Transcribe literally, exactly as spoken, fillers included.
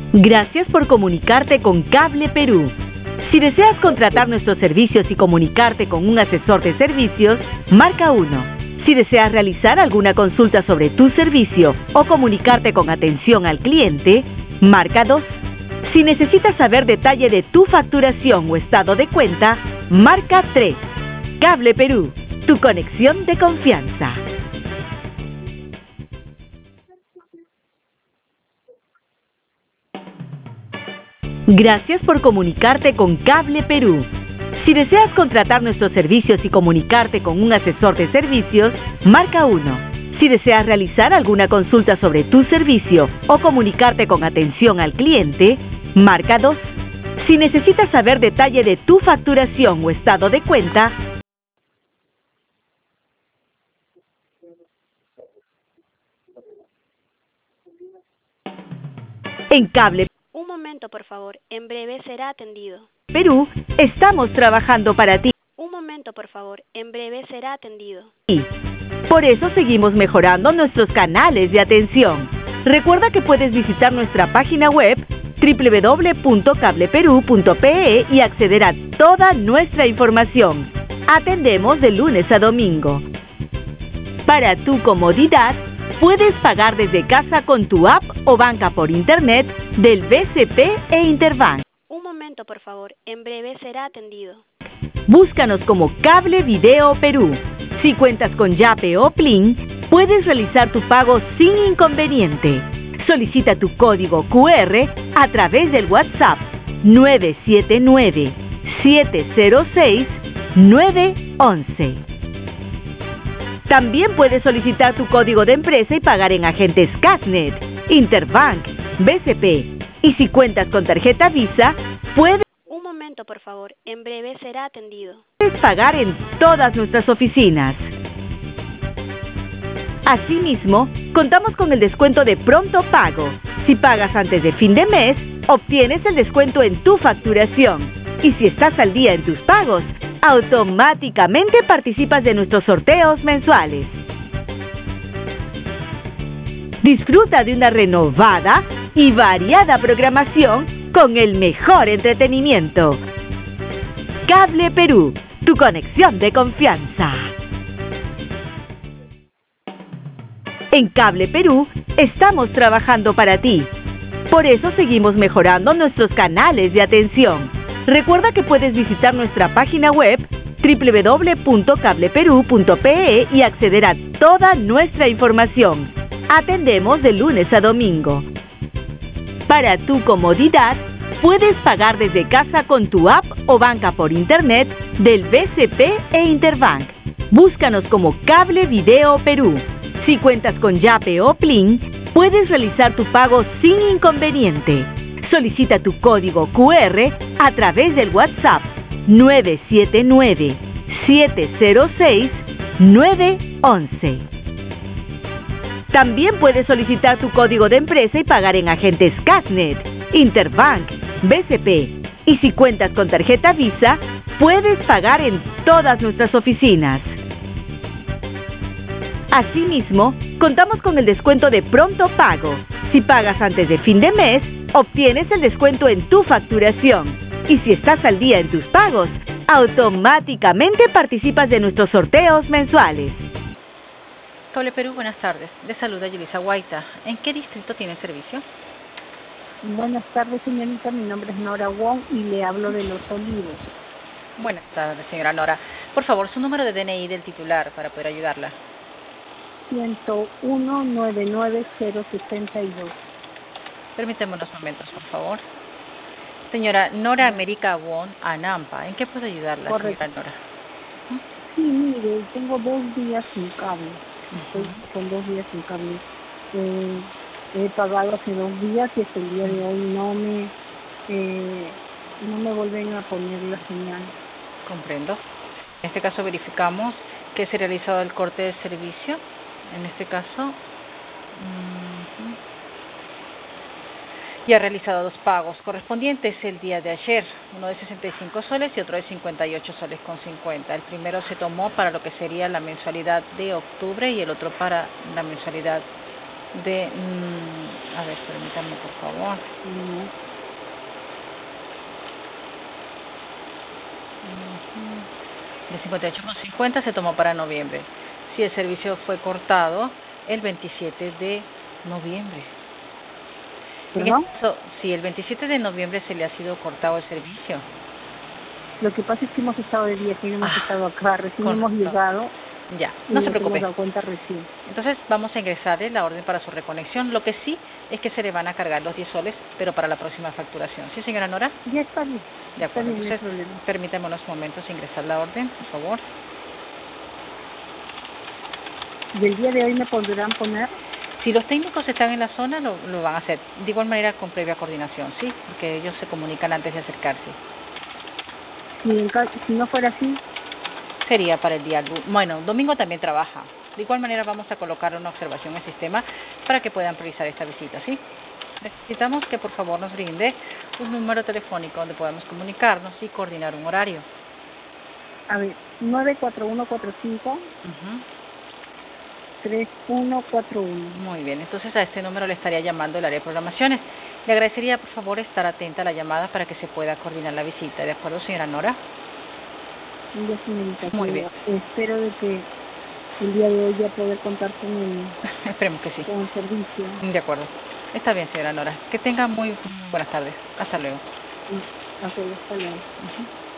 Gracias por comunicarte con Cable Perú. Si deseas contratar nuestros servicios y comunicarte con un asesor de servicios, marca uno. Si deseas realizar alguna consulta sobre tu servicio o comunicarte con atención al cliente, marca dos. Si necesitas saber detalle de tu facturación o estado de cuenta, marca tres. Cable Perú, tu conexión de confianza. Gracias por comunicarte con Cable Perú. Si deseas contratar nuestros servicios y comunicarte con un asesor de servicios, marca uno. Si deseas realizar alguna consulta sobre tu servicio o comunicarte con atención al cliente, marca dos. Si necesitas saber detalle de tu facturación o estado de cuenta, en Cable Un momento, por favor. En breve será atendido. Perú, estamos trabajando para ti. Un momento, por favor. En breve será atendido. Por eso seguimos mejorando nuestros canales de atención. Recuerda que puedes visitar nuestra página web doble u doble u doble u punto cable perú punto pe e y acceder a toda nuestra información. Atendemos de lunes a domingo. Para tu comodidad, puedes pagar desde casa con tu app o banca por internet del B C P e Interbank. Un momento, por favor. En breve será atendido. Búscanos como Cable Video Perú. Si cuentas con Yape o Plin, puedes realizar tu pago sin inconveniente. Solicita tu código cu erre a través del WhatsApp nueve siete nueve, siete cero seis, nueve once. También puedes solicitar tu código de empresa y pagar en agentes Casnet, Interbank, B C P. Y si cuentas con tarjeta Visa, puedes Un momento, por favor. En breve será atendido. pagar en todas nuestras oficinas. Asimismo, contamos con el descuento de pronto pago. Si pagas antes de fin de mes, obtienes el descuento en tu facturación. Y si estás al día en tus pagos, automáticamente participas de nuestros sorteos mensuales. Disfruta de una renovada y variada programación con el mejor entretenimiento. Cable Perú, tu conexión de confianza. En Cable Perú, estamos trabajando para ti. Por eso seguimos mejorando nuestros canales de atención. Recuerda que puedes visitar nuestra página web doble u doble u doble u punto cable perú punto pe e y acceder a toda nuestra información. Atendemos de lunes a domingo. Para tu comodidad, puedes pagar desde casa con tu app o banca por internet del B C P e Interbank. Búscanos como Cable Video Perú. Si cuentas con Yape o Plin, puedes realizar tu pago sin inconveniente. Solicita tu código cu erre a través del WhatsApp nueve siete nueve, siete cero seis, nueve once. También puedes solicitar tu código de empresa y pagar en agentes Casnet, Interbank, B C P. Y si cuentas con tarjeta Visa, puedes pagar en todas nuestras oficinas. Asimismo, contamos con el descuento de pronto pago. Si pagas antes de fin de mes, obtienes el descuento en tu facturación. Y si estás al día en tus pagos, automáticamente participas de nuestros sorteos mensuales. Cable Perú, buenas tardes. Le saluda Yulisa Guaita. ¿En qué distrito tiene servicio? Buenas tardes, señorita. Mi nombre es Nora Wong y le hablo de Los Olivos. Buenas tardes, señora Nora. Por favor, su número de D N I del titular para poder ayudarla. ciento uno, noventa y nueve, cero sesenta y dos. Permítame unos momentos, por favor. Señora Nora América Wong, Anampa. ¿En qué puedo ayudarla, Correcto. señora Nora? Sí, mire, tengo dos días sin cable. Estoy con dos días sin cable. Eh, he pagado hace dos días y hasta el día de hoy no me eh, no me vuelven a poner la señal. Comprendo. En este caso verificamos que se ha realizado el corte de servicio. En este caso, uh-huh. y ha realizado dos pagos correspondientes el día de ayer, uno de sesenta y cinco soles y otro de cincuenta y ocho soles con cincuenta. El primero se tomó para lo que sería la mensualidad de octubre y el otro para la mensualidad de... Mm, a ver, permítanme, por favor. No. De cincuenta y ocho con cincuenta se tomó para noviembre. Si el servicio fue cortado el veintisiete de noviembre. ¿Perdón? Esto, si el veintisiete de noviembre se le ha sido cortado el servicio. Lo que pasa es que hemos estado de viaje y no hemos Ah, estado acá, recién correcto. hemos llegado Ya, y no se nos preocupe. hemos dado cuenta recién. Entonces vamos a ingresarle la orden para su reconexión. Lo que sí es que se le van a cargar los diez soles, pero para la próxima facturación. ¿Sí, señora Nora? Ya está bien. De Está acuerdo. bien, no hay Entonces, problema. permítame unos momentos ingresar la orden, por favor. ¿Del día de hoy me podrán poner? Si los técnicos están en la zona, lo, lo van a hacer. De igual manera, con previa coordinación, ¿sí? Porque ellos se comunican antes de acercarse. Si, en ca- si no fuera así, Sería para el día... lu- Bueno, domingo también trabaja. De igual manera, vamos a colocar una observación en el sistema para que puedan priorizar esta visita, ¿sí? Necesitamos que, por favor, nos brinde un número telefónico donde podamos comunicarnos y coordinar un horario. a ver, nueve cuatro uno cuatro cinco Ujú. tres uno cuatro uno. Muy bien, entonces a este número le estaría llamando el área de programaciones. Le agradecería, por favor, estar atenta a la llamada para que se pueda coordinar la visita. ¿De acuerdo, señora Nora? Ya, señorita, Muy que bien. espero de que el día de hoy ya poder contar con el, Esperemos que sí. con el servicio. De acuerdo. Está bien, señora Nora. Que tenga muy buenas tardes. Hasta luego. Ok, hasta luego. Ujú.